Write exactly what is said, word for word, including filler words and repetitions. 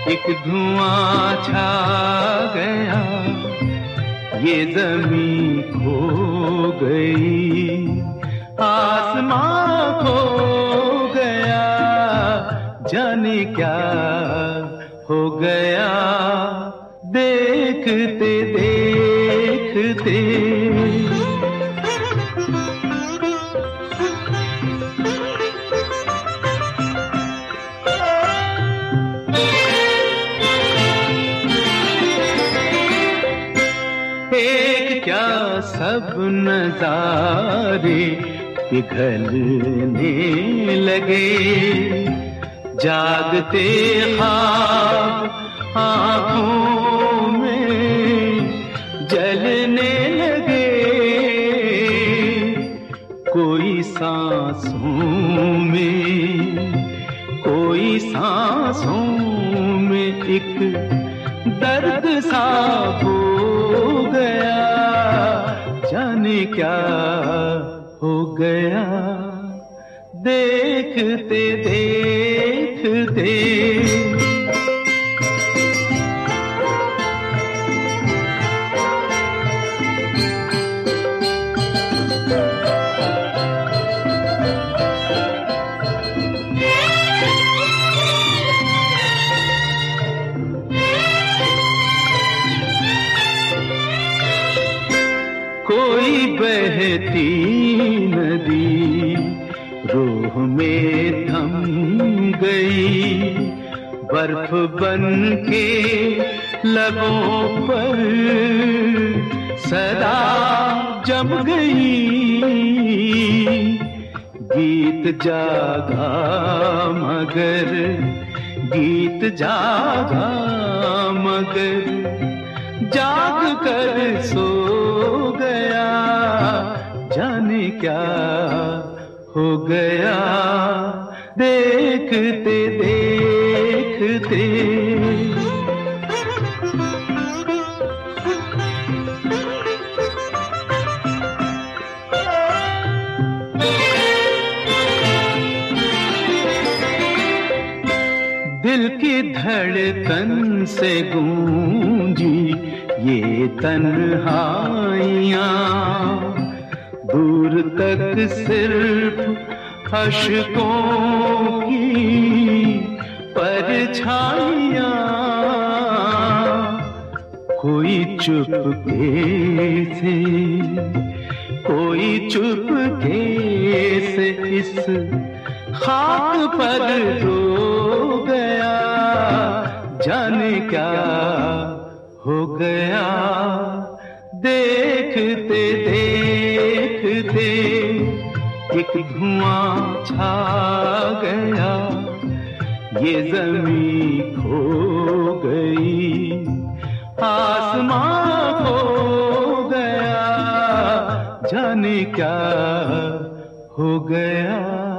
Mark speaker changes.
Speaker 1: एक धुआं छा गया, ये ज़मीं खो गई, आसमां खो गया, जाने क्या हो गया देखते देखते। एक क्या सब नजारे पिघलने लगे, जागते ख्वाब आँखों में जलने लगे, कोई सांसों में कोई सांसों में एक दर्द सा हो गया, जाने क्या हो गया देखते देखते। कोई बहती नदी रूह में थम गई, बर्फ बन के लबों पर सदा जम गई, गीत जागा मगर गीत जागा मगर जाग कर सो गया, जाने क्या हो गया देखते देखते। दिल की धड़कन से गूंजी ये तन्हाइयाँ, दूर तक सिर्फ अश्कों की परछाइयाँ, कोई चुपके से कोई चुपके से इस खाक पर रो गया, जाने क्या हो गया देखते देखते। एक धुआं छा गया, ये ज़मीं खो गई, आसमां खो गया, जाने क्या हो गया।